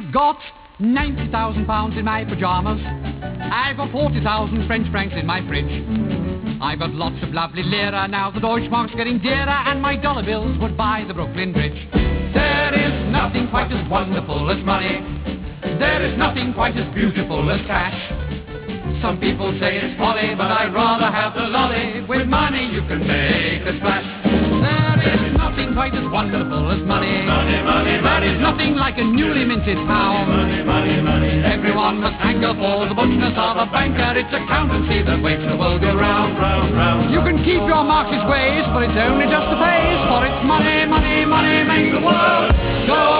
I've got 90,000 pounds in my pyjamas. I've got 40,000 French francs in my fridge. I've got lots of lovely lira. Now the Deutschmark's getting dearer, and my dollar bills would buy the Brooklyn Bridge. There is nothing quite as wonderful as money. There is nothing quite as beautiful as cash. Some people say it's folly, but I'd rather have the lolly. With money you can make a splash. There is nothing quite as wonderful as money. There is nothing like a newly minted pound. Everyone must hanker for the butchness of a banker. It's accountancy that makes the world go round. You can keep your Marxist ways, but it's only just a phase. For it's money, money, money makes the world go